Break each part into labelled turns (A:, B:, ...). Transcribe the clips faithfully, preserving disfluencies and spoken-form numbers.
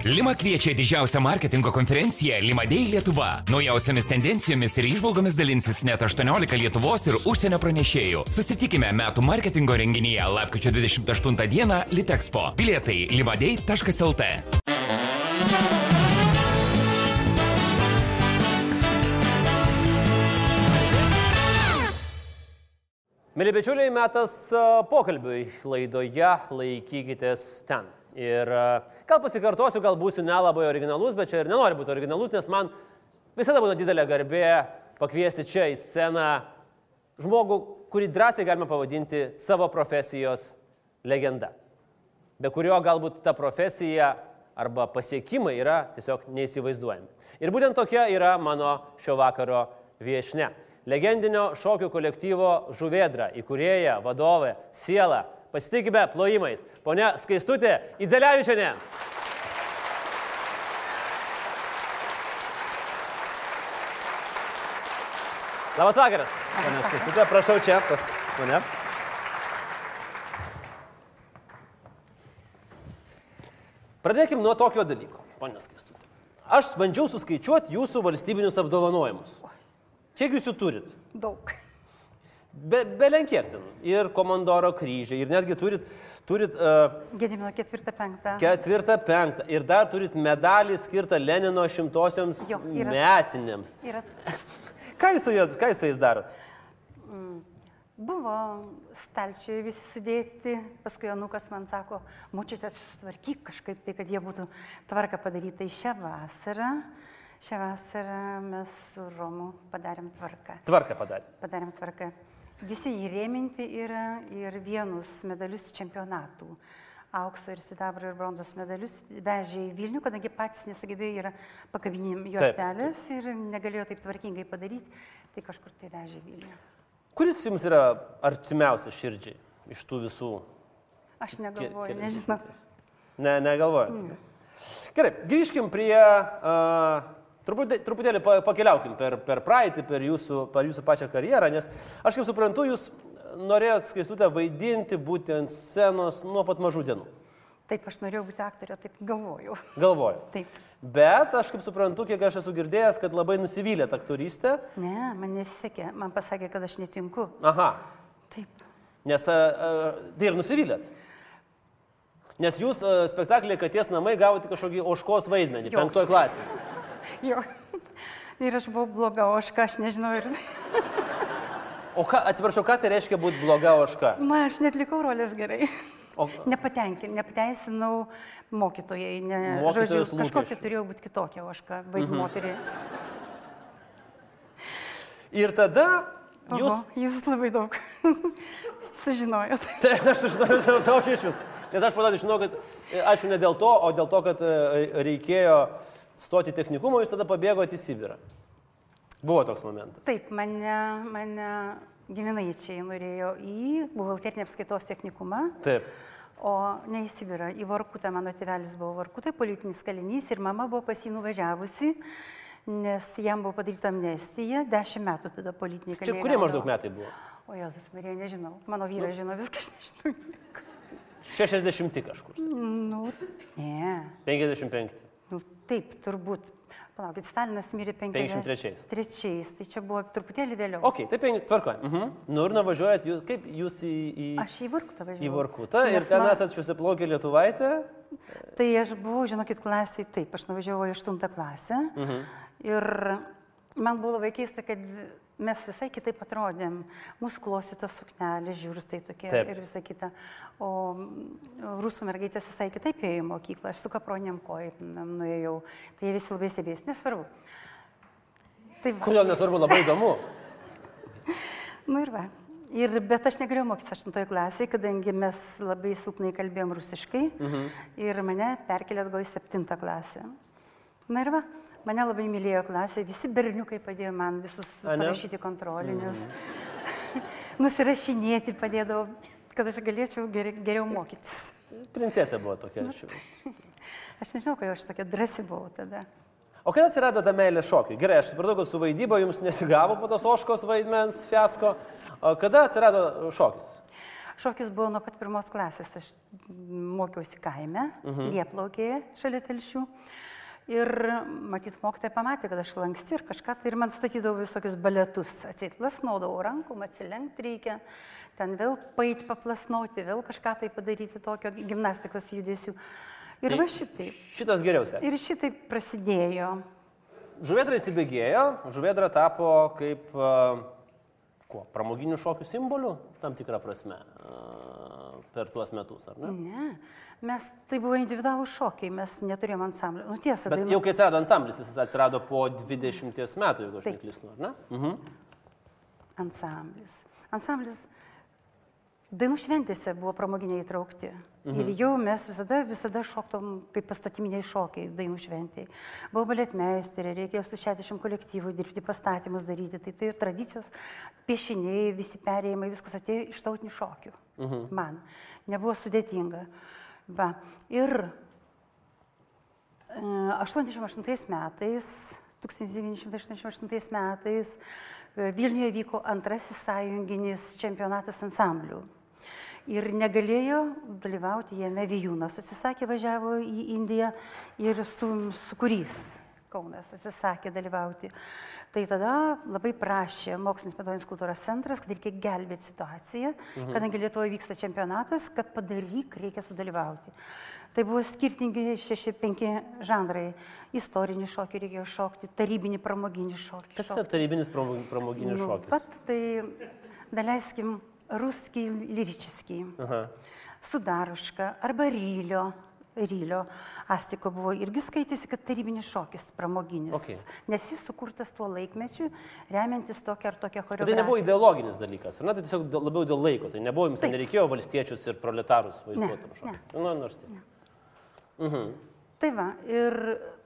A: Lima kviečia didžiausią marketingo konferenciją Lima Day Lietuva. Naujausiamis tendencijomis ir įžvalgomis dalinsis net aštuoniolika Lietuvos ir užsienio pranešėjų. Susitikime metų marketingo renginyje lapkričio dvidešimt aštuntą dieną Litexpo. Bilietai limaday taškas lt.
B: Mėly bičiuliai, metas pokalbiui laidoje, laikykitės ten. Ir gal pasikartosiu, gal būsiu nelabai originalus, bet čia ir nenoriu būti originalus, nes man visada būna didelė garbė pakviesti čia į sceną žmogų, kurį drąsiai galime pavadinti savo profesijos legenda, be kurio galbūt ta profesija arba pasiekimai yra tiesiog neįsivaizduojami. Ir būtent tokia yra mano šio vakaro viešnia. Legendinio šokių kolektyvo Žuvėdra, įkūrėja, vadovė, siela. Pasitikime plojimais. Ponia Skaistutė Idzelevičienė. Labas vakaras. Ponia Skaistutė, prašau čia pas mane. Pradėkim nuo tokio dalyko, ponia Skaistutė. Aš bandžiau suskaičiuoti jūsų valstybinius apdovanojimus. Kiek jūs jų turit?
C: Daug.
B: Be, belenkiek ten. Ir komandoro kryžiai, ir netgi turit... turit uh,
C: Gedimino ketvirtą penktą.
B: Ketvirtą penktą. Ir dar turit medalį skirtą Lenino šimtosioms jo, yra, metinėms. Yra. ką, jūs su, ką jūs su jais darot?
C: Mm. Buvo stalčiai visi sudėti, paskui Janukas man sako, močiutė susitvarkyk kažkaip tai, kad jie būtų tvarka padaryta į šią vasarą. Šią vasarą mes su Romu padarėm tvarką.
B: Tvarką padarėm.
C: Padarėm tvarką. Visi įrėminti yra ir vienus medalius čempionatų. Aukso ir sidabro ir bronzos medalius vežė į Vilnių, kadangi patys nesugebėjo yra pakabinėm juostelės ir negalėjo taip tvarkingai padaryti, tai kažkur tai vežė į Vilnių.
B: Kuris jums yra artimiausias širdžiai iš tų visų?
C: Aš negalvoju, nežinau.
B: Ne, negalvoju. Mm. Gerai, grįžkim prie... Uh, Truputėlį, truputėlį pakeliaukim per, per praeitį, per jūsų, per jūsų pačią karjerą, nes aš kaip suprantu, jūs norėjot Skaistutę vaidinti, būti ant scenos nuo pat mažų dienų.
C: Taip, aš norėjau būti aktorė, taip galvojau.
B: Galvojau.
C: Taip.
B: Bet aš kaip suprantu, kiek aš esu girdėjęs, kad labai nusivylėt aktorystę.
C: Ne, man nesisekė, man pasakė, kad aš netinku.
B: Aha.
C: Taip.
B: Nes a, a, tai ir nusivylėt. Nes jūs a, spektaklį Katės namai gavote kažkokį ožkos vaidmenį, penktoj klasėje.
C: Jo. Ir aš buvau bloga ožka, aš nežinau ir...
B: O ką, atsiprašau, ką tai reiškia būti bloga ožka?
C: Na, aš netlikau rolės gerai.
B: O...
C: Nepatenkin, nepateisinau mokytojai. Ne,
B: Mokytojos
C: žodžiu, kažkokia turėjo būti kitokia ožka, vaidų moterį.
B: Ir tada jūs...
C: Oho, jūs labai daug sužinojot.
B: Tai aš sužinojau daug iš jūs. Nes aš padarau, žinau, kad, aišku, ne dėl to, o dėl to, kad reikėjo stoti technikumą, jūs tada pabėgote į Sibirą. Buvo toks momentas.
C: Taip, mane, mane giminaičiai norėjo į buhalterinį apskaitos technikumą.
B: Taip.
C: O ne į Sibirą, į Vorkutą, mano tėvelis buvo Vorkutai, politinis kalinys ir mama buvo pas jį nuvažiavusi, nes jam buvo padaryta amnestija, dešimt metų tada politiniai kaliniai.
B: Čia kurie maždaug metai buvo?
C: O Jėzus Marija, nežinau. Mano vyras nu. žino viską, aš nežinau.
B: šešiasdešimti kažkur.
C: Nu, ne.
B: penkiasdešimt penkti.
C: Nu, taip, turbūt. Palaukit, Stalinas mirė
B: penkiasdešimt trečiais.
C: Trečiais, tai čia buvo truputėlį vėliau.
B: Ok, taip, tvarkoju. Mhm. Nu ir nuvažiuojat, jūs, kaip jūs į... į...
C: Aš į Vorkutą važiavau.
B: Į Vorkutą ir ten man... esat šviesiaplaukė lietuvaitė?
C: Tai aš buvau, žinokit, klasėje, taip, aš nuvažiavau į aštuntą klasę. Mhm. Ir man buvo labai keista, kad mes visai kitaip atrodėm. Mūsų klostytos suknelės, žiūrstai tokie taip. Ir visa kita. O rusų mergaitės visai kitaip ėjo į mokyklą. Aš su kapronėm kojom nuėjau. Tai jie visi labai stebės. Nesvarbu. Tai
B: kodėl nesvarbu? Labai įdomu.
C: Nu ir va. Ir, bet aš negalėjau mokytis aštuntoje klasėje, kadangi mes labai silpnai kalbėjom rusiškai. Mhm. Ir mane perkelė atgal į septintą klasę. Na ir va. Mane labai mylėjo klasė, visi berniukai padėjo man visus parašyti kontrolinius, mm. nusirašinėti padėdavo, kad aš galėčiau geriau, geriau mokytis.
B: Princesė buvo tokia.
C: Nu, aš nežinau, kad aš tokia drąsi buvau tada.
B: O kada atsirado ta meilė šokiui? Gerai, aš supratau, kad su vaidyba jums nesigavo po tos ožkos vaidmens fiasko. O kada atsirado šokis?
C: Šokis buvo nuo pat pirmos klasės. Aš mokiausi kaime, mhm. Lieplaukėje, šalia Telšių. Ir matyt, mokytoja pamatė, kad aš lanksti ir kažką, tai ir man statydavo visokius baletus. Atseit, plasnaudavau rankom, atsilenkti reikia, ten vėl pait paplasnauti, vėl kažką tai padaryti tokio gimnastikos judesių. Ir tai va šitaip.
B: Šitas geriausia.
C: Ir šitaip prasidėjo.
B: Žuvėdra įsibėgėjo, Žuvėdra tapo kaip uh, kuo, pramoginių šokių simboliu, tam tikrą prasme, uh, per tuos metus, ar ne?
C: Ne, mes, tai buvo individualų šokiai, mes neturėjom ansamblio. Nu, tiesa,
B: bet
C: dainu...
B: jau kai atsirado ansamblis, jis atsirado po dvidešimties metų, jeigu aš neklystu, ar ne? Mhm.
C: Ansamblis. Ansamblis dainų šventėse buvo pramoginiai įtraukti. Mhm. Ir jau mes visada, visada šoktom kaip pastatyminiai šokiai dainų šventėje. Buvo baletmeisterė, reikėjo su šešiasdešimt kolektyvų dirbti, pastatymus daryti. Tai tai tradicijos, piešiniai, visi perėjimai, viskas atėjo iš tautinių šokių. Mhm. Man. Nebuvo sudėtinga. Va. Ir aštuoniasdešimt aštuntais metais, tūkstantis devyni šimtai aštuoniasdešimt aštuntais metais Vilniuje vyko antrasis sąjunginis čempionatas ansamblių. Ir negalėjo dalyvauti jame Vijūnas. Atsisakė, važiavo į Indiją ir su, su Kurys Kaunas atsisakė dalyvauti. Tai tada labai prašė Mokslinis metodinis kultūros centras, kad reikia gelbėti situaciją, mhm. kadangi Lietuvoje vyksta čempionatas, kad padaryk, reikia sudalyvauti. Tai buvo skirtingi šeši penki žanrai. Istorinį šokį reikėjo šokti, tarybinį pramoginį šokį.
B: Kas yra tarybinis pramoginis
C: nu,
B: šokis?
C: Pat tai, daleiskim, ruskiai liričiskiai, Sudaruška arba Rylio. Rylio Astiko buvo irgi skaitėsi, kad tarybinis šokis pramoginis, okay. Nes jis sukurtas tuo laikmečiu, remiantis tokią ar tokią choreografiją.
B: Bet tai nebuvo ideologinis dalykas, ar ne? Tai tiesiog labiau dėl laiko, tai nebuvo, jums nereikėjo valstiečius ir proletarus vaizduoti šokį.
C: Ne,
B: ne. Nu, nors tai. Mhm.
C: Tai va, ir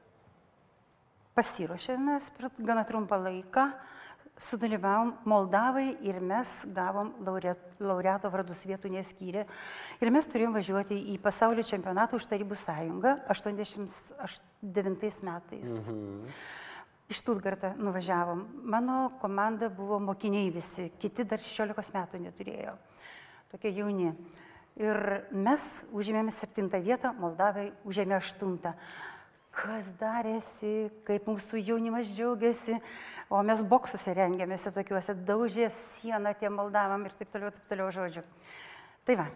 C: pasiruošėme per gana trumpą laiką, sudalyvavom Moldavai ir mes gavom laureato vardus vietų neskyrė. Ir mes turėjom važiuoti į pasaulio čempionatą už Tarybų sąjungą aštuoniasdešimt devintais metais. Mhm. Iš Stuttgartą nuvažiavom. Mano komanda buvo mokiniai visi, kiti dar šešiolikos metų neturėjo. Tokie jauni. Ir mes užėmėme septintą vietą, Moldavai užėmė aštuntą. Kas darėsi, kaip mūsų jaunimas džiaugiasi, o mes boksuose rengėmėsi tokiuose, daužė sieną tiem Moldavam ir taip toliau, taip toliau žodžiu. Tai va,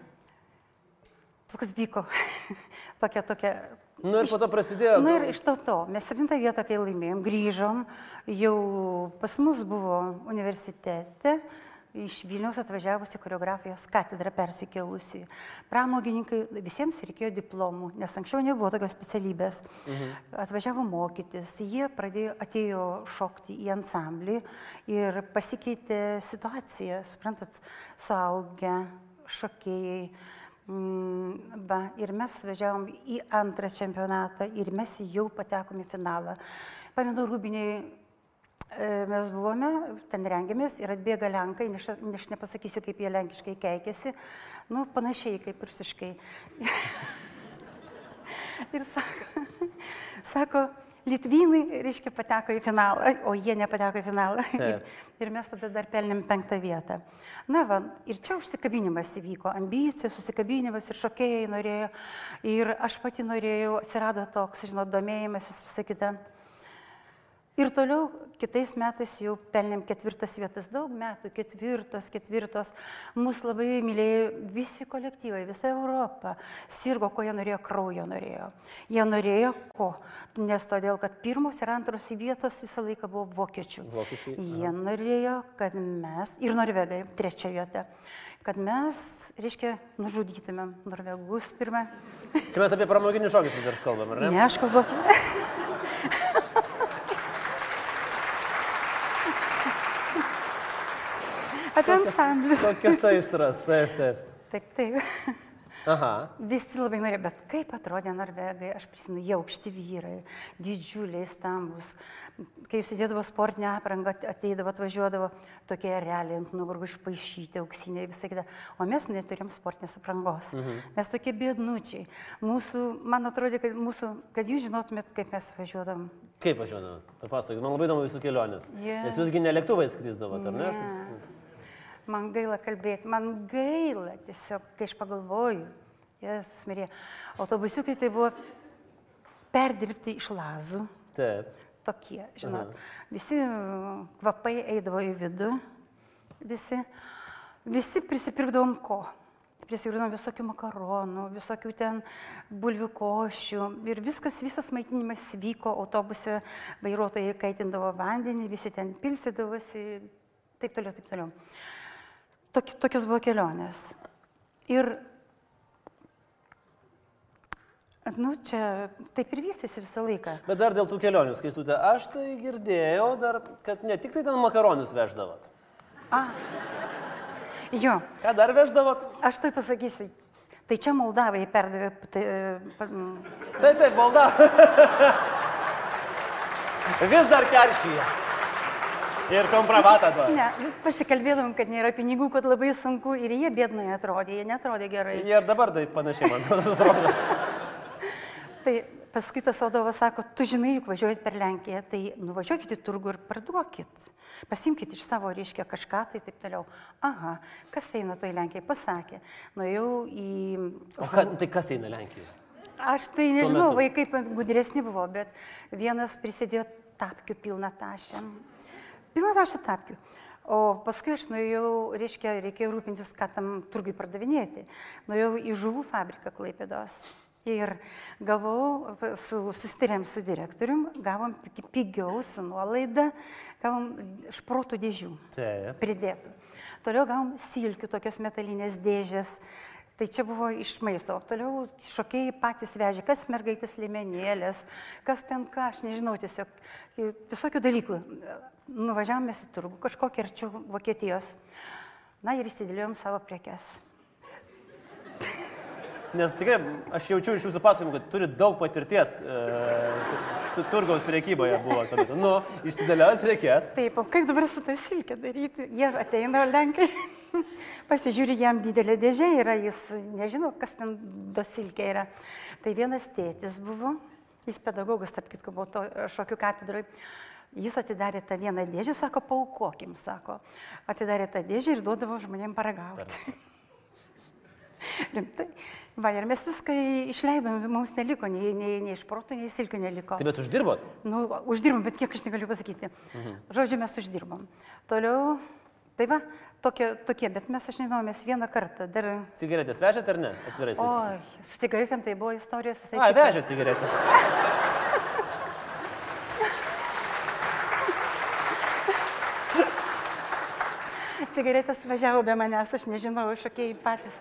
C: toks vyko, tokia, tokia.
B: Nu ir po to prasidėjo.
C: Na ir iš to to, mes septintą vietą, kai laimėjom, grįžom, jau pas mus buvo universitete, iš Vilniaus atvažiavusi choreografijos katedra persikėlusi. Pramogininkai, visiems reikėjo diplomų, nes anksčiau nebuvo tokios specialybės. Mhm. Atvažiavo mokytis, jie pradėjo, atėjo šokti į ansamblį ir pasikeitė situacija, suprantat, suaugę, šokėjai. Ba, ir mes važiavom į antrą čempionatą ir mes jau patekom į finalą. Pamenu, Rūbiniai mes buvome, ten rengėmės ir atbėga lenkai, nes aš nepasakysiu, kaip jie lenkiškai keikėsi, nu, panašiai kaip rusiškai. Ir sako, sako, Litvynai, reiškia, pateko į finalą, o jie nepateko į finalą. Ir, ir mes tada dar pelnėm penktą vietą. Na va, ir čia užsikabinimas įvyko, ambicija, susikabinimas ir šokėjai norėjo. Ir aš pati norėjau, atsirado toks, žinot, domėjimasis, visą kitą. Ir toliau kitais metais jau pelnėm ketvirtas vietas, daug metų, ketvirtos, ketvirtos. Mus labai mylėjo visi kolektyvai, visa Europa. Sirgo, ko jie norėjo, kraujo norėjo. Jie norėjo ko? Nes todėl, kad pirmos ir antros vietos visą laiką buvo vokiečių.
B: Vokiečiai.
C: Jie norėjo, kad mes, ir norvegai, trečia vieta, kad mes, reiškia, nužudytumėm norvegus pirmą.
B: Čia mes apie pramoginį šokį dar kalbam, ar ne?
C: Ne, aš kalbu. Apie ansamblius.
B: Tokias aistras, taip, taip.
C: Taip, taip.
B: Aha.
C: Visi labai norėjo, bet kaip atrodė norvegai, aš prisimenu, jie aukšti vyrai, didžiuliai, stambus. Kai jūs įdėdavo sportinę aprangą, ateidavo, atvažiuodavo, tokie realiai ant nugarų išpaišyti, auksiniai, visai kita. O mes neturėjom sportinės aprangos. Mhm. Mes tokie biednučiai. Mūsų, man atrodė, kad, mūsų, kad jūs žinotumėt, kaip mes važiuodavom.
B: Kaip važiuodavom? Papasakokit, man labai įdomu jūsų kelionės. Yeah. Nes jūsgi ne lėktuvai skrisdavot, ar ne?
C: ne? man gaila kalbėti, man gaila tiesiog, kai aš pagalvoju, jas mirė, autobusiukai tai buvo perdirbti iš lazų.
B: Taip.
C: Tokie, žinot. Aha. Visi kvapai eidavo į vidų, visi, visi prisipirkdavom ko? Prisipirkdavom visokių makaronų, visokių ten bulvių košių ir viskas, visas maitinimas vyko autobuse, vairuotojai kaitindavo vandenį, visi ten pilsydavosi, taip toliau, taip toliau. Tok, tokios buvo kelionės. Ir nu, čia taip ir vystėsi visą laiką.
B: Bet dar dėl tų kelionių, Skaistute, aš tai girdėjau dar, kad ne tik tai ten makaronus veždavot.
C: A, jo.
B: Ką dar veždavot?
C: Aš tai pasakysiu. Tai čia Moldavai perdavė... Tai, pa,
B: taip, taip, Moldavai. Vis dar keršyje. Ir kompromatą duoda.
C: Ne, pasikalbėdavom, kad nėra pinigų, kad labai sunku ir jie biednai atrodė, jie netrodė gerai.
B: Jie ir dabar taip panašiai, man atrodo.
C: Tai paskui tas vadovas sako, tu žinai, juk važiuojat per Lenkiją, tai nuvažiuokit į turgų ir parduokit. Pasimkit iš savo, reiškia, kažką, tai taip toliau. Aha, kas eina toj Lenkijai, pasakė. Nuėjau į...
B: O ka, tai kas eina Lenkijoje?
C: Aš tai nežinau, vaikai gudresni buvo, bet vienas prisidėjo tapkių pilną tašę. Pilną tašę tapkių. O paskui aš nuėjau, reiškia, reikėjo rūpintis, ką tam turgui pardavinėti. Nuėjau į žuvų fabriką Klaipėdos. Ir gavau, su, susitarėm su direktorium, gavom pigiau, su nuolaida, gavom šprotų dėžių
B: Taip.
C: Pridėtų. Toliau gavom silkių, tokios metalinės dėžės. Tai čia buvo iš maisto. Toliau šokėjai patys vežė, kas mergaitės liemenėlės, kas ten ką, aš nežinau, tiesiog visokių dalykų. Nuvažiavome į turgų, kažkokį arčiau Vokietijos. Na ir įsidėliojom savo prekes.
B: Nes tikrai, aš jaučiu iš jūsų pasakojimų, kad turi daug patirties e, turgaus prekyboje buvo. Tada. Nu, išsidėliojot prekes.
C: Taip, o kaip dabar su tą silkę daryti? Jie ateina Lenkai, pasižiūri, jam didelė dėžė yra, jis nežino, kas ten do silkė yra. Tai vienas tėtis buvo, jis pedagogas, tarp kitko, buvo to šokių katedroj. Jis atidarė tą vieną dėžę, sako, paaukokim, sako. Atidarė tą dėžę ir duodavo žmonėm paragauti. Rimtai. Va, ir mes viską išleidom, mums neliko, nei, nei, nei iš proto, nei silkių neliko.
B: Tai bet uždirbot?
C: Nu, uždirbom, bet kiek aš negaliu pasakyti. Mhm. Žodžiu, mes uždirbom. Toliau, tai va, tokie, tokie, bet mes, aš nežinau, mes vieną kartą dar...
B: Cigaretės vežėt ar ne? Atvirai sakyti.
C: O, su cigaretėm tai buvo istorijos visai.
B: A, vežėt cigaretės.
C: Cigaretės važiavo be manęs, aš nežinau, šokėjai patys.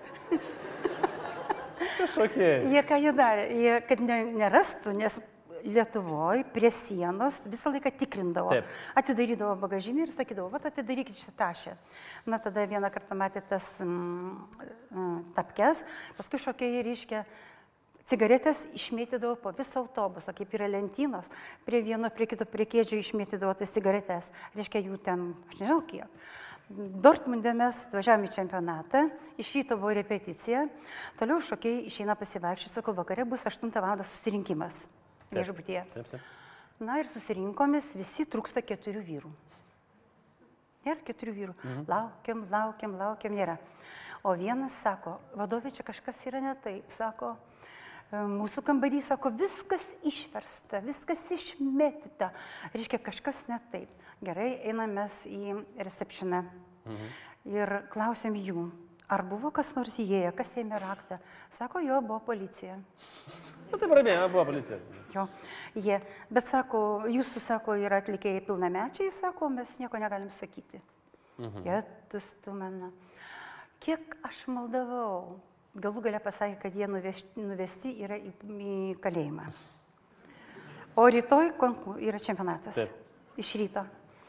B: Šokėjai.
C: Jie ką jie darė? Jie, kad ne, nerastų, nes Lietuvoje prie sienos visą laiką tikrindavo. Taip. Atidarydavo bagažinį ir sakydavo, va, atidarykit šitą tašę. Na, tada vieną kartą matė tas mm, tapkes, paskui šokėjai reiškia cigaretės išmėtydavo po visą autobusą, kaip yra lentynos, prie vieno, prie kito, prie kėdžių išmėtydavo tas cigaretės. Reiškia jų ten, aš nežinau kiek. Dortmunde mes atvažiavome į čempionatą, iš ryto buvo repeticija, toliau šokėjai išeina pasivaikščioti, sako, vakare bus aštuntą valandą susirinkimas viešbutyje. Taip, taip. Na ir susirinkomis, visi trūksta keturių vyrų. Nėra keturių vyrų. Mhm. Laukiam, laukiam, laukiam, nėra. O vienas sako, vadovė, čia kažkas yra ne taip, sako, mūsų kambarys, sako, viskas išversta, viskas išmetyta, reiškia kažkas ne taip. Gerai, einam mes į receptioną mhm. ir klausėm jų, ar buvo kas nors įėję, kas ėmė raktą. Sako, jo, buvo policija.
B: Na, tai pramėjo, buvo policija.
C: Jo, jie, bet sako, jūsų, sako, yra atlikėjai pilnamečiai, sako, mes nieko negalim sakyti. Mhm. Jie, tu stumena. Kiek aš maldavau, galų galia pasakė, kad jie nuvesti, nuvesti yra į, į kalėjimą. O rytoj yra čempionatas. Taip. Iš ryto.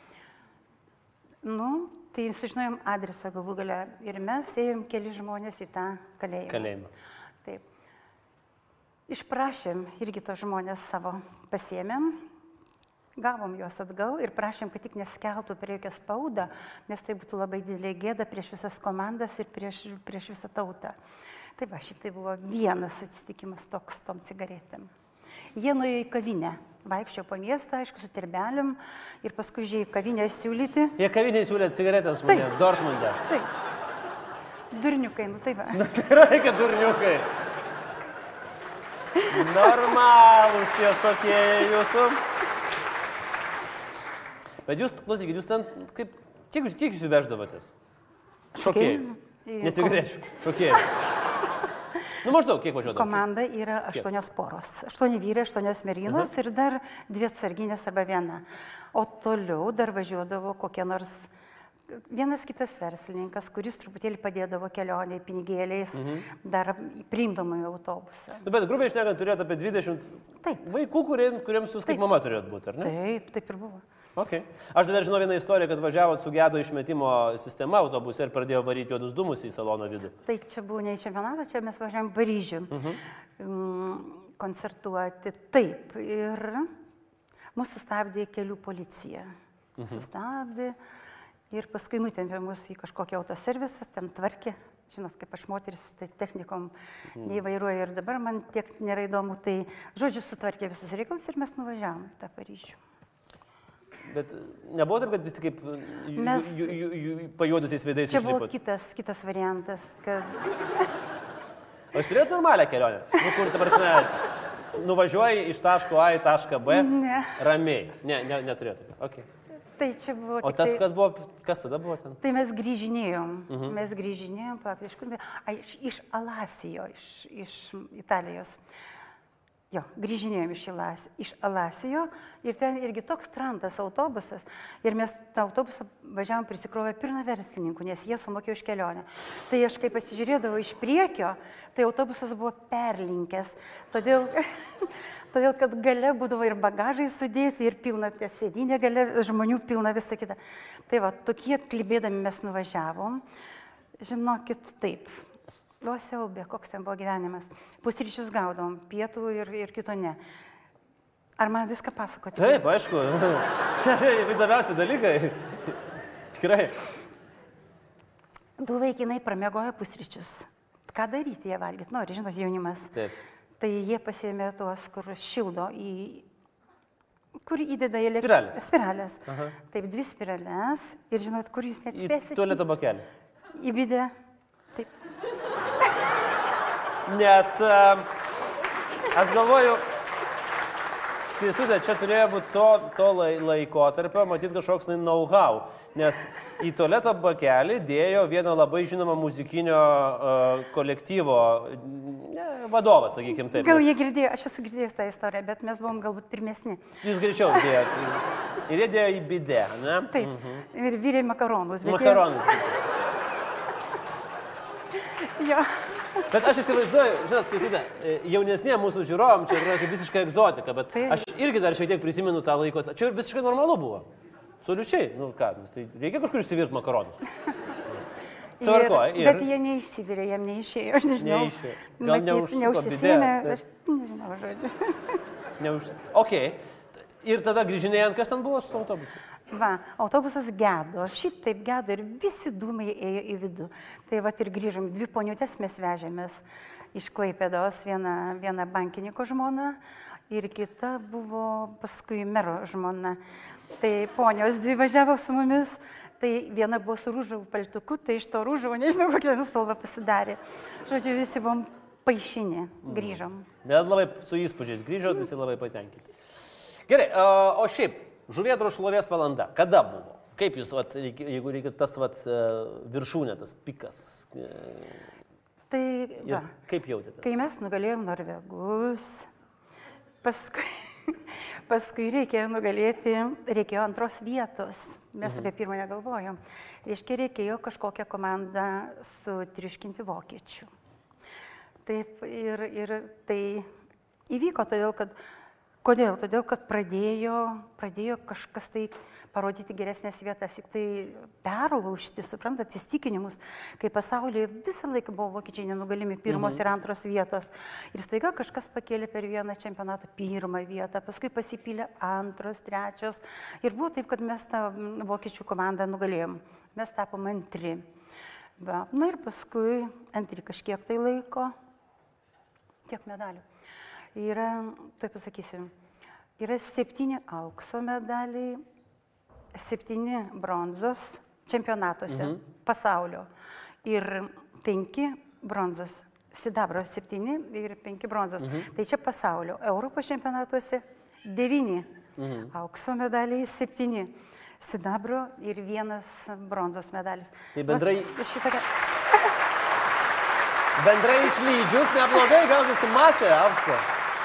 C: Nu, tai sužinojom adresą galų galia ir mes ėjom keli žmonės į tą kalėjimą. Kalėjimą. Taip. Išprašėm irgi to žmonės savo pasiėmėm, gavom juos atgal ir prašėm, kad tik neskeltų per jokią spaudą, nes tai būtų labai didelė gėda prieš visas komandas ir prieš, prieš visą tautą. Tai va, šitai buvo vienas atsitikimas toks tom cigaretėm. Jie nuėjo į kavinę, vaikščiojo po miestą, aišku, su terbelėm ir paskui žiai kavinę siūlyti.
B: Jie kavinė siūlė cigaretės žmonėms, Dortmunde.
C: Taip. Durniukai, nu taip.
B: Na, tikrai, kad durniukai. Normalūs tie šokėjai jūsų. Bet jūs, klausykit, jūs ten, kaip, kiek, kiek jūs veždavotės? Šokėjai. Ne cigarečių, šokėjai. Nu, maždaug, kiek važiuodavo?
C: Komanda yra aštuonios poros. Aštuoni vyrai, aštuonios merginos uh -huh. ir dar dvi atsarginės arba viena. O toliau dar važiuodavo kokie nors vienas kitas verslininkas, kuris truputėlį padėdavo kelionėje, pinigėliais, uh -huh. dar priimdavo į autobusą.
B: Nu, bet grubiai išnekant, turėjote apie dvidešimt
C: taip.
B: Vaikų, kuriems, kuriems jūs kaip mama turėjot būti, ar ne?
C: Taip, taip ir buvo.
B: Okay. Aš dar žinau vieną istoriją, kad važiavot sugedo išmetimo sistema autobuse ir pradėjo varyti juodus dūmus į salono vidų.
C: Tai čia buvo ne į čempionatą, čia mes važiavam Paryžių uh-huh. koncertuoti. Taip, ir mūsų sustabdė kelių policija. Uh-huh. Sustabdė ir paskui nutempė mus į kažkokį autoservisą, ten tvarkė. Žinot, kaip aš moteris, tai technikom uh-huh. neįvairuoja ir dabar man tiek nėra įdomu. Tai, žodžiu, sutvarkė visus reikalus ir mes nuvažiavom tą Paryžių.
B: Bet nebuvo taip, kad vis tik kaip mes, ju, ju, ju, pajuodusiais veidais
C: čia
B: išlipot?
C: Čia buvo kitas, kitas variantas, kad...
B: O jūs turėjote normalią kelionę? Nu, kur, ta prasme, nuvažiuoji iš taško A į tašką B
C: ne.
B: Ramiai? Ne, ne, neturėjote. Okay.
C: Tai čia buvo...
B: O tas, tai, kas buvo, kas tada buvo ten?
C: Tai mes grįžinėjom.
B: Uh-huh.
C: Mes grįžinėjom, plakti, iš kur... Iš, iš Alasijo, iš, iš Italijos. Jo, grįžinėjom iš, Ilas, iš Alasijo ir ten irgi toks trantas autobusas ir mes tą autobusą važiavom prisikrovę pilną verslininkų, nes jie sumokėjo už kelionę. Tai aš kai pasižiūrėdavau iš priekio, tai autobusas buvo perlinkęs, todėl, todėl kad gale būdavo ir bagažai sudėti ir pilna tie sėdynė gale, žmonių pilna visą kitą. Tai va, tokie klibėdami mes nuvažiavom, žinokit, taip. O siaubė, koks ten buvo gyvenimas. Pusryčius gaudom, pietų ir, ir kito ne. Ar man viską pasakoti?
B: Taip, aišku. Čia įdomiausi dalykai. Tikrai.
C: Du vaikinai pramiegojo pusryčius. Ką daryti jie valgyti? Nori, žinot, jaunimas.
B: Taip.
C: Tai jie pasiėmė tuos, kur šildo į... Kur įdeda į elektrą.
B: Spiralės.
C: Spiralės.
B: Aha.
C: Taip, dvi spiralės. Ir žinot, kur jūs neatspėsite?
B: Į tualeto bakelį.
C: Į bidę. Taip.
B: Nes uh, aš galvoju, Skaistutė, čia turėjo būti to, to laikotarpio, matyti kažkoks know-how, nes į tualeto bakelį dėjo vieno labai žinomo muzikinio uh, kolektyvo ne, vadovas, sakykime taip.
C: Gal jie girdėjo, aš esu girdėjęs tą istoriją, bet mes buvom galbūt pirmesni.
B: Jūs greičiau dėjot. Ir jie dėjo į bidę, ne?
C: Taip, mhm. Ir vyrė makaronus.
B: Makaronus.
C: Jie... jo.
B: Bet aš įsivaizduoju, žinot, Skaistutė, jaunesnė mūsų žiūrovam, čia yra kaip visiškai egzotika, bet tai... aš irgi dar šiek tiek prisimenu tą laiko, čia visiškai normalu buvo. Absoliučiai, nu ką, tai reikia kažkur išsivirti makaronus. Tvarkoja. Ir...
C: Bet jie neišsivirė, jam neišėjo, aš nežinau.
B: Neišėjo. Gal neužsuko bidė.
C: Aš nežinau, žodžiu.
B: Neužsuko. Ok. Ir tada grįžinėjant, kas ten buvo su autobusu?
C: Va, autobusas gedo, šitaip gedo ir visi dūmai ėjo į vidų. Tai va ir grįžom, dvi poniutės mes vežėmės iš Klaipėdos, viena, viena bankininko žmona ir kita buvo paskui mero žmona. Tai ponios dvi važiavo su mumis, tai viena buvo su rūžavų paltuku, tai iš to rūžavo, nežinau, kokia spalva pasidarė. Žodžiu, visi buvom paišinė, grįžom.
B: Bet labai su įspūdžiais grįžot, visi labai patenkinti. Gerai, o šiaip, Žuvėdros šlovės valanda. Kada buvo? Kaip jūs, vat, jeigu reikia tas vat, viršūnė, tas pikas?
C: Tai, va,
B: kaip jautėtės?
C: Kai mes nugalėjom norvegus, paskui, paskui reikėjo nugalėti, reikėjo antros vietos. Mes mhm. apie pirmą negalvojom. Reiškia, reikėjo kažkokią komandą sutriuškinti vokiečių. Taip, ir, ir tai įvyko, todėl kad Kodėl? Todėl, kad pradėjo, pradėjo kažkas tai parodyti geresnės vietas, juk tai perlaužti, suprantat, įsitikinimus, kai pasaulyje visą laiką buvo vokiečiai nenugalimi pirmos mhm. ir antros vietos. Ir staiga kažkas pakėlė per vieną čempionatą pirmą vietą, paskui pasipylė antros, trečios. Ir buvo taip, kad mes tą vokiečių komandą nugalėjom. Mes tapom antri. Va. Na ir paskui antri kažkiek tai laiko. Tiek medalių. Yra, tai pasakysiu, yra septyni aukso medaliai, septyni bronzos čempionatuose mhm. pasaulio ir penki bronzos, sidabro septyni ir penki bronzos. Mhm. Tai čia pasaulio. Europos čempionatuose devyni mhm. aukso medaliai, septyni sidabro ir vienas bronzos medalis.
B: Tai bendrai...
C: Va, šitą...
B: bendrai išlydžius, neblogai, gal visi masė aukso.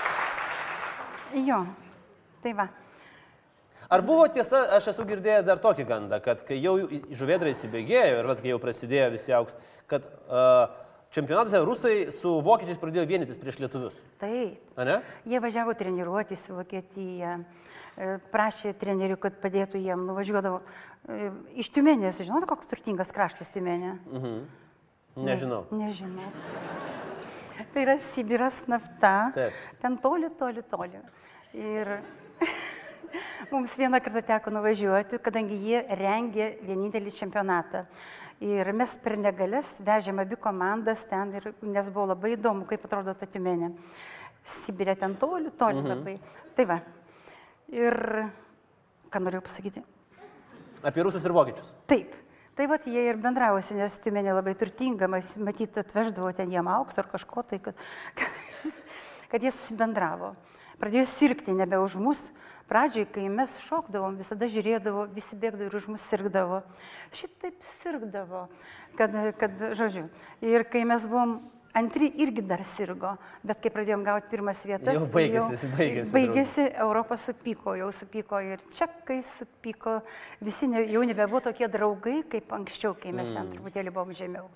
C: Jo, tai va.
B: Ar buvo tiesa, aš esu girdėjęs dar tokį gandą, kad kai jau žuvėdra įsibėgėjo ir vat, kai jau prasidėjo visi auks, kad uh, čempionatuose rusai su vokiečiais pradėjo vienytis prieš lietuvius.
C: Taip.
B: A ne?
C: Jie važiavo treniruotis į Vokietiją, prašė trenerių, kad padėtų jiem, nuvažiuodavo. Iš Tiumenės, žinote, koks turtingas kraštas Tiumenė?
B: Mhm. Nežinau.
C: Ne, nežinau. Tai yra Sibiras, nafta. Taip. Ten toli, toli, toli. Ir mums vieną kartą teko nuvažiuoti, kadangi jie rengė vienintelį čempionatą. Ir mes per negalės vežėm abi komandas ten, ir, nes buvo labai įdomu, kaip atrodo ta Tiumenė. Sibirė ten toli, toli mhm. labai. Tai va. Ir ką norėjau pasakyti?
B: Apie rusus ir vokiečius.
C: Taip. Tai vat jie ir bendravosi, nes Tiumenė labai turtinga, matyt, atveždavo ten jiem aukso ar kažko, tai kad, kad, kad jie susibendravo. Pradėjo sirgti nebe už mus. Pradžioj, kai mes šokdavom, visada žiūrėdavo, visi bėgdavo ir už mus sirgdavo. Šitaip sirgdavo, kad, kad, žodžiu. Ir kai mes buvom antri, irgi dar sirgo, bet kai pradėjom gauti pirmas vietas,
B: jau baigėsi, jau baigėsi,
C: baigėsi Europa supyko, jau supyko ir čekai supyko. Visi ne, jau nebebuvo tokie draugai, kaip anksčiau, kai mes mm. ten truputėlį buvom žemiau.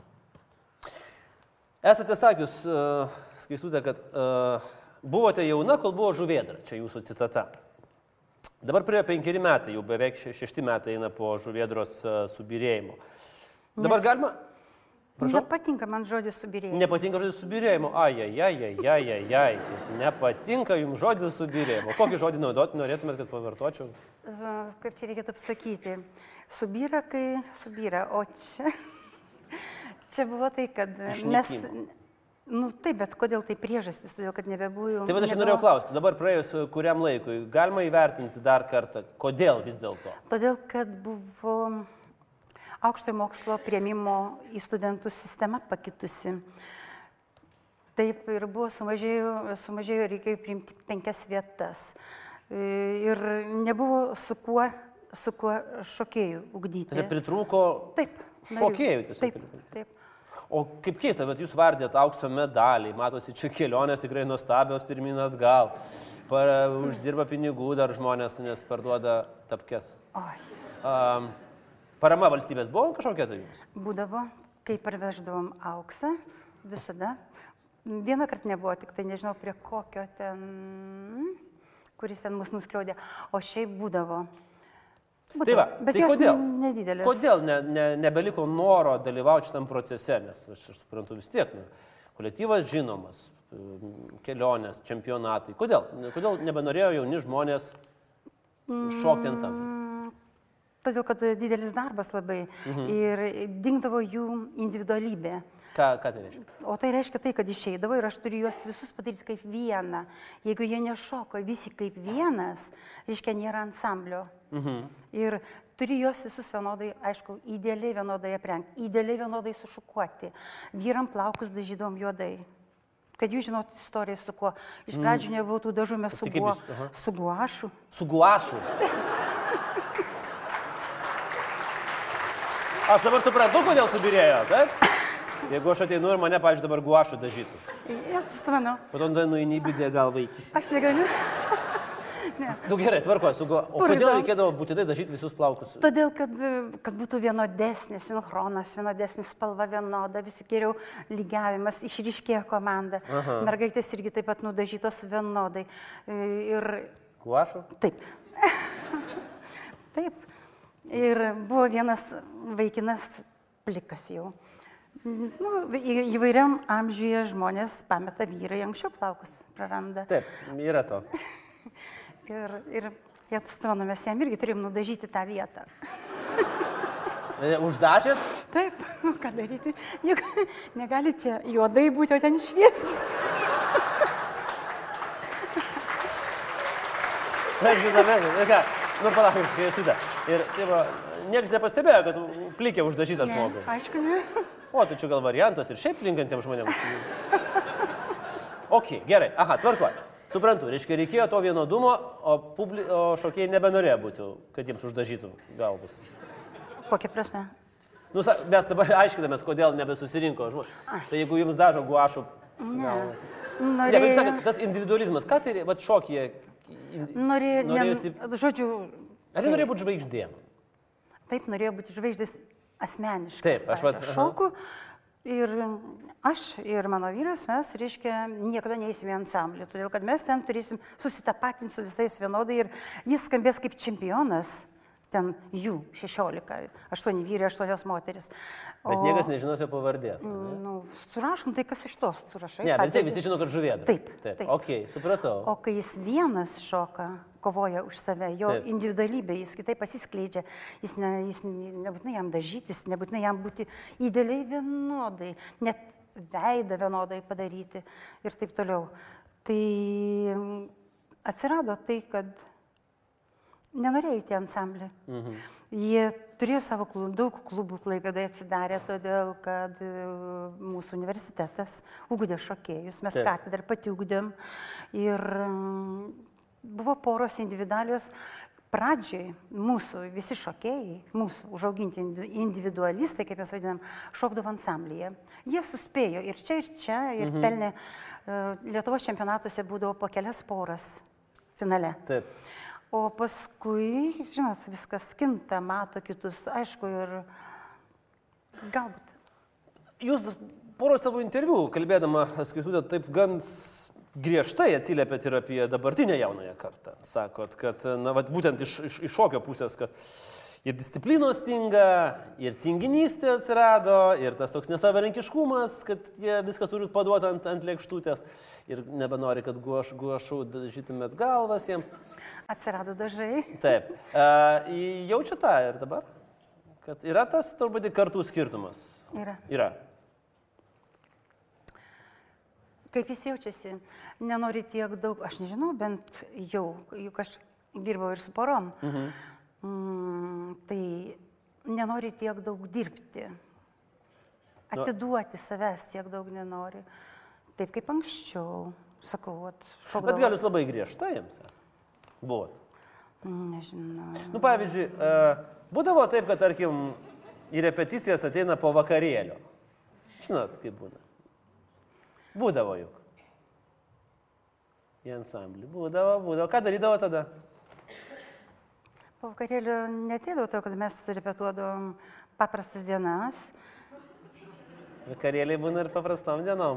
B: Esate sakius, uh, Skaistute, kad uh, buvote jauna, kol buvo žuvėdra, čia jūsų citata. Dabar praėjo penkeri metai, jau beveik šešti metai eina po žuvėdros uh, subirėjimo. Dabar Nes... galima... Prašau?
C: Nepatinka man žodis subirėjimo.
B: Nepatinka žodis subirėjimo. Ai, ai, ai, ai, ai, ai, ai. Nepatinka jums žodis subirėjimo. Kokį žodį naudoti norėtumėt, kad pavartočiau?
C: Kaip čia reikėtų pasakyti? Subyra, kai subyra. O čia... čia buvo tai, kad mes... Nu taip, bet kodėl tai priežastis? Todėl, kad nebebuvo...
B: Tai vad aš nebuvo... norėjau klausti. Dabar praėjus kuriam laikui, galima įvertinti dar kartą, kodėl vis dėlto?
C: Todėl, kad buvo... aukštojo mokslo priėmimo į studentų sistema pakitusi. Taip ir buvo, sumažėjo, sumažėjo reikėjo priimti penkias vietas. Ir nebuvo su kuo, su kuo šokėjų ugdyti.
B: Tai pritrūko
C: taip,
B: šokėjų tiesiog.
C: Taip, taip.
B: O kaip keista, bet jūs vardėt aukso medaliai, matosi, čia kelionės tikrai nuostabios pirmin atgal. Para, uždirba pinigų dar žmonės, nes parduoda tapkes.
C: Oi.
B: Um, Parama valstybės buvo kažkokia tai jums?
C: Būdavo, kai parveždavom auksą, visada. Vieną kartą nebuvo, tik tai nežinau prie kokio ten, kuris ten mus nuskliaudė, o šiaip būdavo. būdavo. Tai va,
B: bet tai kodėl?
C: Nedidelės.
B: Kodėl ne, ne, nebeliko noro dalyvauti šitam procese, nes aš, aš suprantu vis tiek, ne, kolektyvas žinomas, kelionės, čempionatai. Kodėl? Kodėl nebenorėjo jauni žmonės šokti ant samtų?
C: Todėl, kad didelis darbas labai mhm. ir dingdavo jų individualybė.
B: Ką, ką tai reiškia?
C: O tai reiškia tai, kad išeidavo ir aš turiu juos visus padaryti kaip vieną. Jeigu jie nešoko visi kaip vienas, reiškia nėra ansamblio. Mhm. Ir turi juos visus vienodai, aišku, idealiai vienodai aprengti, idealiai vienodai sušukuoti. Vyram plaukus dažydavom juodai. Kad jūs žinot istoriją su kuo. Iš pradžių mm. nebuvo tų dažų, mes su, guo, su guašu.
B: Su guašu? Aš dabar suprantu, kodėl subirėjo, taip? Jeigu aš ateinu ir mane, pavyzdžiui, dabar guašu dažytų.
C: Atsimenu.
B: Po to nueini bidė galvą iki.
C: Aš negaliu. Ne.
B: Nu gerai, tvarkoju. Su guo... O Kur kodėl įdom? Reikėdavo būtinai dažyti visus plaukus?
C: Todėl, kad, kad būtų vienodesnis sinchronas, vienodesnis spalva vienoda, visi geriau lygiavimas, išryškėjo komanda. Aha. Mergaitės irgi taip pat nudažytos vienodai. Ir...
B: Guašu?
C: Taip. Taip. Ir buvo vienas vaikinas plikas jau. Nu, į, įvairiam amžiuje žmonės pameta vyrai, anksčiau plaukus praranda.
B: Taip, yra to.
C: ir ir atsimenu, mes jam irgi turėjom nudažyti tą vietą.
B: Uždažėt?
C: Taip, ką daryti. Juk negali čia juodai būti, o ten šviesti.
B: Taip, žinome, ir ką, nu palauk, šviesite. Ir taip, niekas nepastebėjo, kad plikė uždažytą žmogų.
C: Aišku, ne.
B: O, tai čia gal variantas ir šiaip linkantiems žmonėms. Ok, gerai, aha, tvarkuoj. Suprantu, reiškia, reikėjo to vienodumo, o, publi... o šokėjai nebenorėjo būti, kad jiems uždažytų galvus.
C: Kokia prasme?
B: Nu, mes dabar aiškinamės, kodėl nebesusirinko žmonės. Tai jeigu jums dažo guašų...
C: Ne.
B: Ne,
C: Norėjo...
B: bet sakot, tas individualizmas, ką tai, vat šokyje...
C: Norėjo...
B: Norėjusi...
C: Ne... Žodžiu...
B: Ar jie norėjo būti žvaigždėm?
C: Taip, norėjo būti žvaigždės asmeniškas.
B: Taip, aš vat...
C: Šoku. Ir aš ir mano vyras, mes, reiškia, niekada neįsime į ansamblį, todėl kad mes ten turėsim susitapatinti su visais vienodai ir jis skambės kaip čempionas, ten jų šešiolika, aštuoni vyrai, aštuonios moteris.
B: Bet o... niekas nežinos jo pavardės. Ne?
C: Nu, surašom, tai kas iš to surašai?
B: Ne, bet visi žino, kad žuvėda.
C: Taip,
B: taip.
C: taip.
B: Ok, supratau.
C: O kai jis vienas šoka, kovoja už save, jo taip. Individualybė, jis kitaip pasiskleidžia, jis, ne, jis nebūtinai jam dažytis, nebūtinai jam būti idealiai vienodai, net veidą vienodai padaryti ir taip toliau. Tai atsirado tai, kad nenorėjo įti ansamblį. Mhm. Jie turėjo savo klubų, daug klubų Klaipėdoje atsidarė, todėl kad mūsų universitetas ugdė šokėjus, mes Taip. Katedrą pati ugdėm ir buvo poros individualios. Pradžiai mūsų visi šokėjai, mūsų užauginti individualistai, kaip mes vadinam, šokdavo ansamblyje. Jie suspėjo ir čia, ir čia, ir mhm. pelnė Lietuvos čempionatuose būdavo po kelias poras finale. Taip. O paskui, žinot, viskas kinta, mato kitus, aišku, ir galbūt.
B: Jūs poro savo interviu, kalbėdama, skaitute, taip gan griežtai atsiliepėt ir apie dabartinę jaunąją kartą. Sakot, kad, na, vat, būtent iš, iš, iš šokio pusės, kad ir disciplinos stinga, ir tinginystė atsirado, ir tas toks nesavarankiškumas, kad jie viskas turi paduoti ant, ant lėkštutės ir nebenori, kad guoš, guošų dažytumėt galvas jiems.
C: Atsirado dažai.
B: Taip. Uh, jaučiu tą ir dabar, kad yra tas turbūt kartų skirtumas.
C: Yra.
B: Yra.
C: Kaip jis jaučiasi? Nenori tiek daug, aš nežinau, bent jau, juk aš dirbau ir su porom. Mhm. Mm, tai nenori tiek daug dirbti, atiduoti savęs tiek daug nenori, taip kaip anksčiau, sakau, šokdavo.
B: Bet gal jūs labai griežtai jiems buvot?
C: Nežinau.
B: Nu, pavyzdžiui, būdavo taip, kad, tarkim, į repeticijas ateina po vakarėlio. Žinot, kaip būna? Būdavo juk. Į ansamblį. Būdavo, būdavo. Ką darydavo tada?
C: Po vakarėlio neteidavo to, kad mes repetuodavom paprastas dienas.
B: Vakarėliai būna ir paprastom dienom.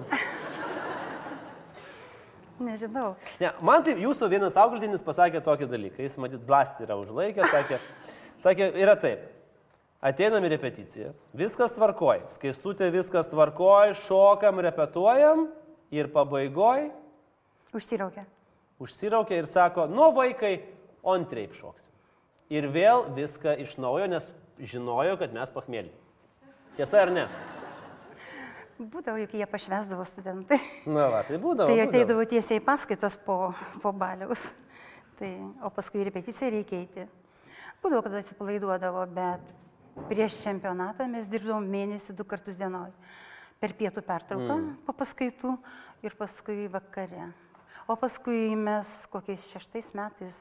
C: Nežinau.
B: Ne, man taip jūsų vienas auklėtinis pasakė tokį dalyką. Jis, matyt, zlastį yra užlaikęs, sakė, sakė, yra taip. Ateinam į repeticijas, viskas tvarkoj, Skaistutė viskas tvarkoj, šokam, repetuojam ir pabaigoj.
C: Užsiraukia.
B: Užsiraukia ir sako, nu vaikai, on treip šoksim. Ir vėl viską iš naujo, nes žinojo, kad mes pachmėlį. Tiesa ar ne?
C: Būdavo, juk jie pašvesdavo studentai.
B: Na va, tai būdavo.
C: Tai ateidavo būdavo. Tiesiai paskaitos po, po baliaus. Tai, o paskui į repeticiją reikia eiti. Būdavo, kad atsipalaiduodavo, bet prieš čempionatą mes dirbdavom mėnesį du kartus dienoj. Per pietų pertrauką mm. po paskaitų ir paskui vakare. O paskui mes kokiais šeštais metais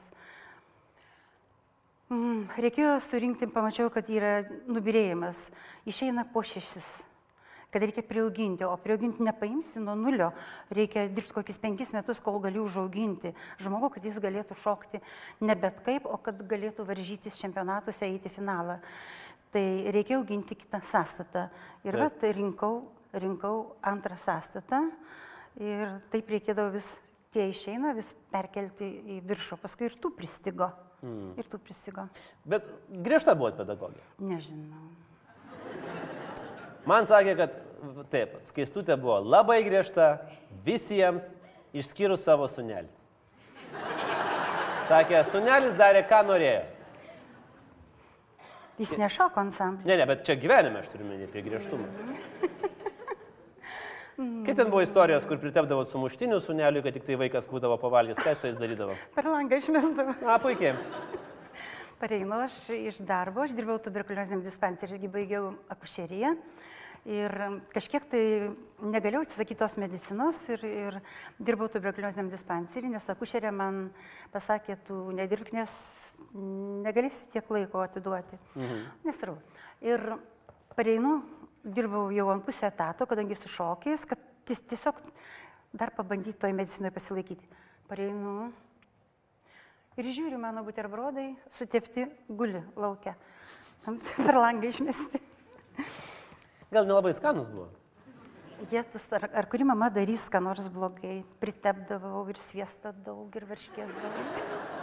C: mm, reikėjo surinkti, pamačiau, kad yra nubirėjimas. Išeina po šešis, kad reikia priauginti, o priauginti nepaimsi nuo nulio. Reikia dirbti kokius penkis metus, kol gali užauginti žmogų, kad jis galėtų šokti ne bet kaip, o kad galėtų varžytis čempionatuose, eiti finalą. Tai reikia auginti kitą sąstatą. Ir vat rinkau, rinkau antrą sąstatą ir taip reikėdavo vis, tie išeina, vis perkelti į viršų. Paskui ir tų pristigo. Mm. Ir tų pristigo.
B: Bet griežta buvo pedagogė?
C: Nežinau.
B: Man sakė, kad taip, Skaistutė buvo labai griežta visiems, išskyrus savo sūnelį. Sakė, sūnelis darė, ką norėjo.
C: Jis nešoko ansamblį.
B: Ne, ne, bet čia gyvenime aš turiu menį apie griežtumą. Kaip ten buvo istorijos, kur pritepdavo sumuštinių sūneliui, kad tik tai vaikas būdavo pavalgęs, ką su jais darydavo?
C: Per langą išmesdavo.
B: A, puikiai.
C: Pareinu aš iš darbo, aš dirbau tuberkulioziniam dispanserį, irgi baigiau akušeriją. Ir kažkiek tai negalėjau atsisakyti tos medicinos ir, ir dirbau tuberkulioziniam dispanserį, nes akušerė man pasakė, tu nedirbk, nes negalėsi tiek laiko atiduoti. Mhm. Nesvarbu. Ir pareinu, dirbau jau ant pusę etato, kadangi su šokiais, kad tiesiog dar pabandyti toj medicinoje pasilaikyti. Pareinu ir žiūriu, mano buterbrodai sutepti guli laukia. Per langą išmesti.
B: Gal nelabai skanus buvo?
C: Jėtus, ar, ar kuri mama darys, ką nors blogai, pritepdavau ir sviesto daug, ir varškės daug.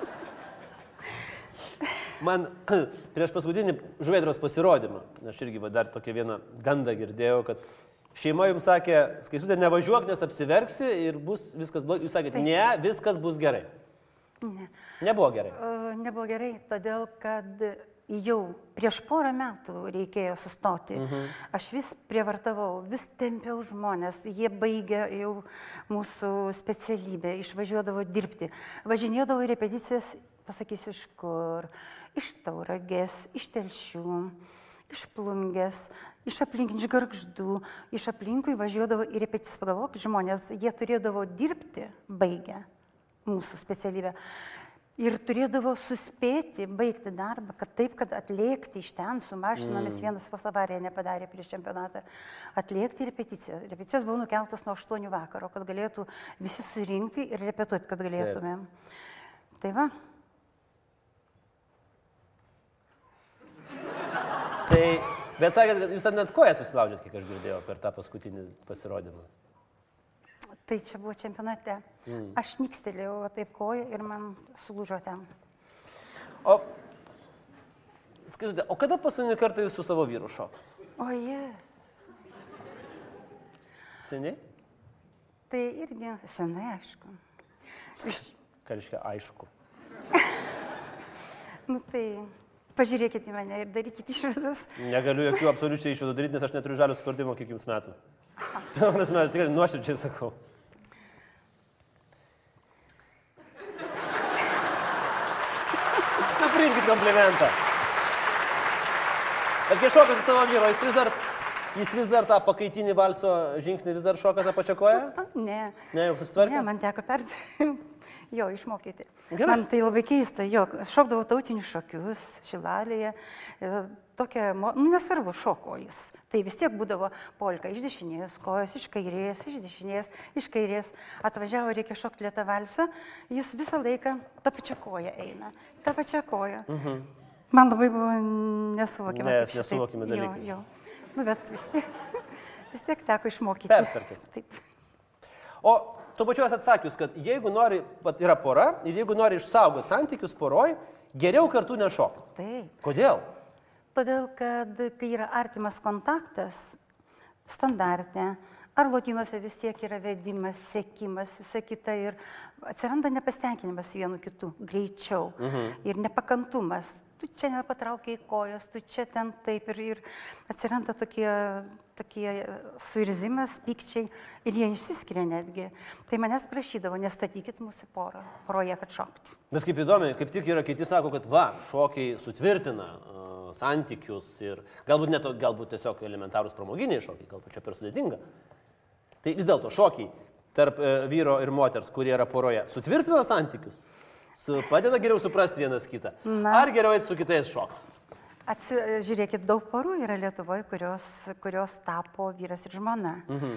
B: Man prieš paskutinį žuvėdros pasirodymą, aš irgi va, dar tokią vieną gandą girdėjau, kad šeima jums sakė, Skaistute, nevažiuok, nes apsiverksi ir bus viskas blogai. Jūs sakėte, ne, viskas bus gerai.
C: Ne.
B: Nebuvo gerai.
C: Uh, nebuvo gerai, todėl kad jau prieš porą metų reikėjo sustoti. Mhm. Aš vis prievartavau, vis tempiau žmonės, jie baigė jau mūsų specialybę, išvažiuodavo dirbti. Važinėdavo į repeticijas, pasakysiu iš kur, iš Tauragės, iš Telšių, iš Plungės, iš aplinkinių, iš Gargždų, iš aplinkui važiuodavo į repeticijas. Pagalvok, žmonės, jie turėdavo dirbti, baigę mūsų specialybę. Ir turėdavo suspėti, baigti darbą, kad taip, kad atlėkti iš ten su mašinomis, mm. vienas vos avariją nepadarė prieš čempionatą, atlėkti repeticiją. Repeticijos buvo nukeltos nuo aštuonių vakaro, kad galėtų visi surinkti ir repetuoti, kad galėtumėm. Taip. Tai va.
B: Tai, bet sakėt, kad jūs net koją susilaužėt, kiek aš girdėjau, per tą paskutinį pasirodymą.
C: Tai čia buvo čempionate. Mm. Aš nikstelėjau taip koją ir man sulūžo ten.
B: O, skaitute, o kada paskutinį kartą jūs su savo vyru šokat?
C: O, Jėzus.
B: Seniai?
C: Tai irgi senai, aišku. Iš...
B: Ką reiškia aišku?
C: Nu tai, pažiūrėkite į mane ir darykite išvadas.
B: Negaliu jokių absoliučiai išvadų daryti, nes aš neturiu žalio supratimo, kiek jums metų. Tuo prasme, tikrai nuoširdžiai sakau. Priimkit komplimentą. Aš kai šoku su savo vyro, jis vis dar, jis vis dar tą pakaitinį valso žingsnį vis dar šoka tą pačią koją?
C: Ne.
B: Ne, jau susitvarkė?
C: Ne, man teko perti. Jo, išmokyti.
B: Gerai.
C: Man tai labai keista. Jo, šokdavau tautinius šokius, Šilalėje. Tokia, nu nesvarbu, šoko jis. Tai vis tiek būdavo polka iš dešinės, kojos iš kairės, iš dešinės, iš kairės. Atvažiavo, reikia šokti lėtą valsą, jis visą laiką tą pačią koją eina. Tą pačią koją. Mhm. Man labai buvo nesuvokiama.
B: Nes nesuvokiami dalykai.
C: Jo, jo. Nu, bet vis tiek, vis tiek teko išmokyti.
B: Pertvarkės.
C: Taip.
B: O tuo pačiu esi atsakius, kad jeigu nori, yra pora, ir jeigu nori išsaugoti santykius poroj, geriau kartu nešokti.
C: Taip.
B: Kodėl?
C: Todėl, kad kai yra artimas kontaktas, standartė, ar lotynuose vis tiek yra vedimas, sekimas, visa kita ir atsiranda nepasitenkinimas vienu kitu greičiau mhm. ir nepakantumas. Tu čia nepatraukiai kojas, tu čia ten taip ir, ir atsiranda tokie, tokie suirzimas, pykčiai ir jie išsiskiria netgi. Tai manęs prašydavo, nestatykit mūsų porą, poroje, kad šokti.
B: Nes kaip įdomi, kaip tik yra kiti sako, kad va, šokiai sutvirtina uh, santykius ir galbūt, net, galbūt tiesiog elementarūs pramoginiai šokiai, galbūt čia per sudėtinga. Tai vis dėlto šokiai tarp uh, vyro ir moters, kurie yra poroje, sutvirtina santykius? Su, padeda geriau suprasti vienas kitą. Na. Ar geriau eiti su kitais šokti?
C: Atsi, žiūrėkit, daug porų yra Lietuvoje, kurios, kurios tapo vyras ir žmona. Mhm.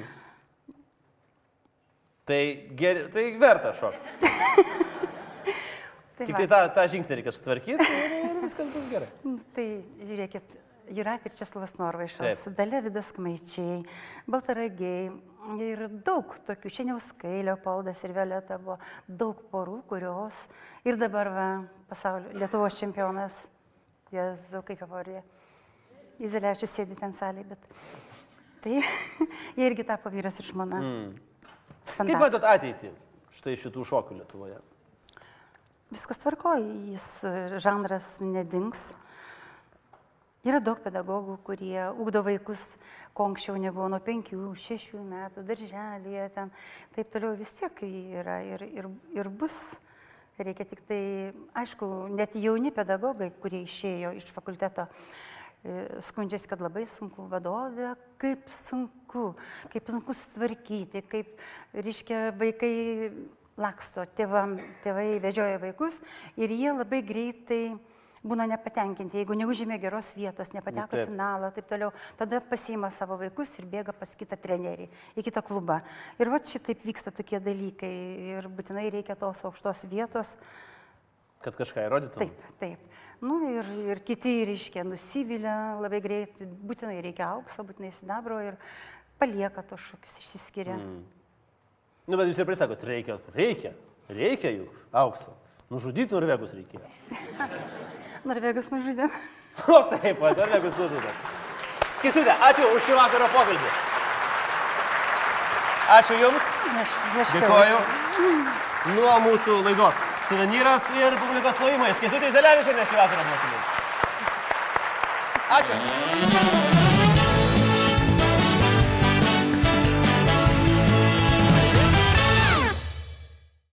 B: Tai, ger, tai verta šokti.
C: Tai
B: tik tai tą, tą žingsnį reikia sutvarkyti ir, ir viskas bus gerai.
C: Tai žiūrėkit, Jūratė ir Česlovas Norvaišas, Dalia Vidas Kmaičiai, Baltaragiai ir daug tokių, Čeniauskai, Leopoldas ir Violeta buvo daug porų, kurios ir dabar va, pasaulio Lietuvos čempionas, Jezu, kaip jo pavardė, Izelevičius sėdi ten salėje, bet tai jie irgi tapo vyras ir žmona. Mm.
B: Kaip matot ateitį štai šitų šokių Lietuvoje?
C: Viskas tvarkoja, jis žanras nedings. Yra daug pedagogų, kurie ugdo vaikus, ko anksčiau nebuvo, nuo penkių, šešių metų, darželėje, ten, taip toliau vis tiek yra ir, ir, ir bus. Reikia tik tai, aišku, net jauni pedagogai, kurie išėjo iš fakulteto, skundžiasi, kad labai sunku vadovė, kaip sunku, kaip sunku sutvarkyti, kaip, reiškia, vaikai laksto, tėvam, tėvai vedžioja vaikus ir jie labai greitai būna nepatenkinti, jeigu neužėmė geros vietos, nepateko į finalą, taip toliau, tada pasiima savo vaikus ir bėga pas kitą trenerį, į kitą klubą. Ir va šitaip vyksta tokie dalykai ir būtinai reikia tos aukštos vietos.
B: Kad kažką įrodytum?
C: Taip, taip. Nu ir, ir kiti, reiškia, nusivylę labai greit, būtinai reikia aukso, būtinai sidabro ir palieka tos šokius, išsiskiria. Mm.
B: Nu, bet jūs ir prisakot, reikia, reikia, reikia juk aukso. Nužudyti norvegus reikėjo.
C: Norvegus nužudė.
B: O taip, norvegus nužudė. Skaistutė, ačiū už šį vakaro pokalbį. Ačiū Jums. Dėkoju. Nuo mūsų laidos suvenyras ir publikos plojimai. Skaistutė Zelevičienė šį vakarą buvo. Ačiū.